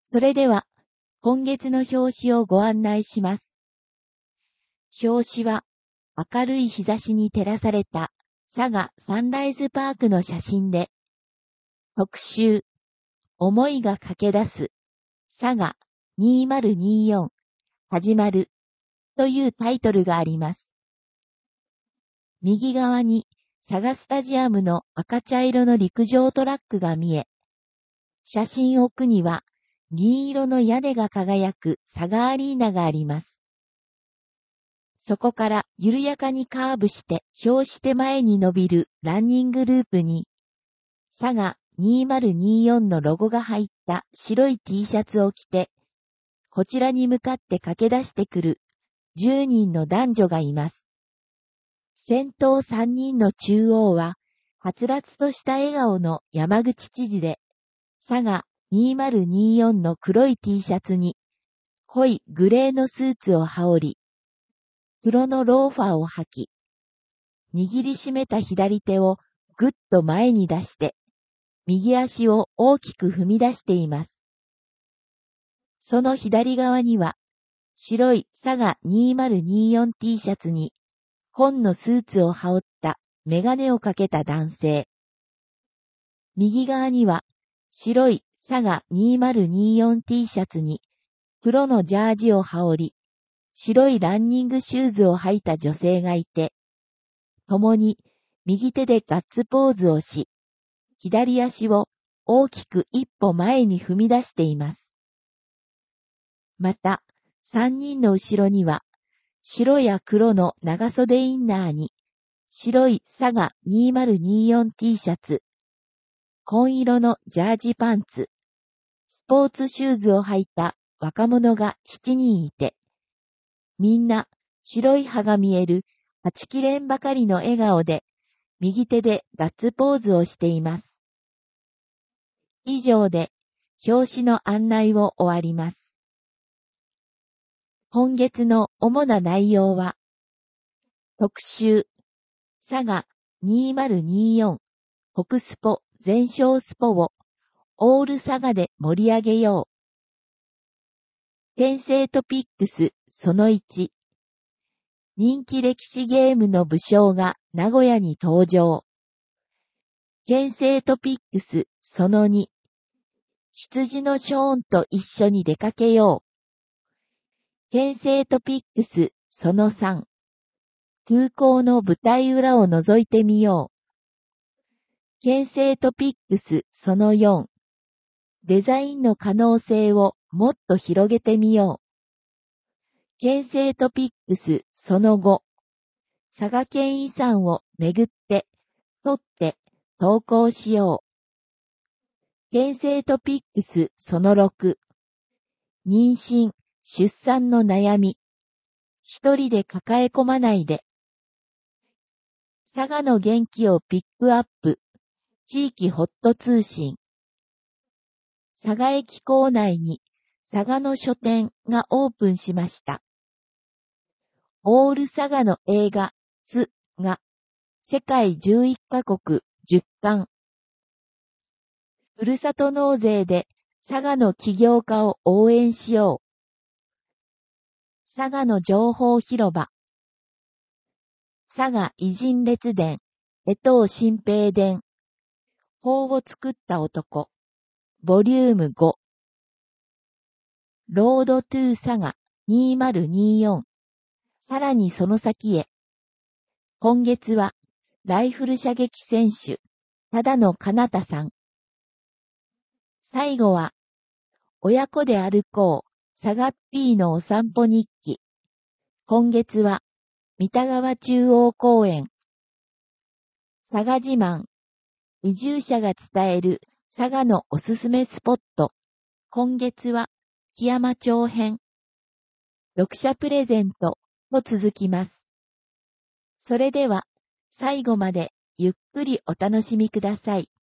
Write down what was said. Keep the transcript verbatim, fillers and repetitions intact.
それでは、今月の表紙をご案内します。表紙は、明るい日差しに照らされた佐賀サンライズパークの写真で、特集、思いが駆け出す、佐賀にせんにじゅうよん、始まる、というタイトルがあります。右側に、佐賀スタジアムの赤茶色の陸上トラックが見え、写真奥には、銀色の屋根が輝く佐賀アリーナがあります。そこから緩やかにカーブして表紙手前に伸びるランニングループに、佐賀にせんにじゅうよんのロゴが入った白い T シャツを着て、こちらに向かって駆け出してくるじゅうにんの男女がいます。先頭さんにんの中央は、はつらつとした笑顔の山口知事で、佐賀にせんにじゅうよんの黒い T シャツに、濃いグレーのスーツを羽織り、黒のローファーを履き、握りしめた左手をぐっと前に出して、右足を大きく踏み出しています。その左側には、白い佐賀にせんにじゅうよん T シャツに、紺のスーツを羽織ったメガネをかけた男性。右側には、白い佐賀にせんにじゅうよん T シャツに、黒のジャージを羽織り、白いランニングシューズを履いた女性がいて、共に右手でガッツポーズをし、左足を大きく一歩前に踏み出しています。また、三人の後ろには、白や黒の長袖インナーに、白い佐賀にせんにじゅうよん T シャツ、紺色のジャージパンツ、スポーツシューズを履いた若者がしちにんいて、みんな白い歯が見えるはちきれんばかりの笑顔で、右手でガッツポーズをしています。以上で、表紙の案内を終わります。今月の主な内容は、特集、佐賀にせんにじゅうよん、北スポ全勝スポを、オール佐賀で盛り上げよう。転生トピックスそのいち、人気歴史ゲームの武将が名古屋に登場。転生トピックスそのに、羊のショーンと一緒に出かけよう。転生トピックスそのさん、空港の舞台裏を覗いてみよう。転生トピックスそのよん、デザインの可能性をもっと広げてみよう。転生トピックスそのご、佐賀県遺産を巡って、撮って、投稿しよう。転生トピックスそのろく、妊娠、出産の悩み。一人で抱え込まないで。佐賀の元気をピックアップ。地域ホット通信。佐賀駅構内に佐賀の書店がオープンしました。オール佐賀の映画、ツが世界じゅういっかこくじゅっかん。ふるさと納税で佐賀の起業家を応援しよう。佐賀の情報広場。佐賀偉人列伝、江藤新平伝。法を作った男。ボリュームご。ロードトゥー佐賀にせんにじゅうよん。さらにその先へ。今月は、ライフル射撃選手、只野かなたさん。最後は、親子で歩こう、佐賀っぴーのお散歩日記。今月は、三田川中央公園。佐賀自慢。移住者が伝える佐賀のおすすめスポット。今月は、木山町編。読者プレゼントと続きます。それでは、最後までゆっくりお楽しみください。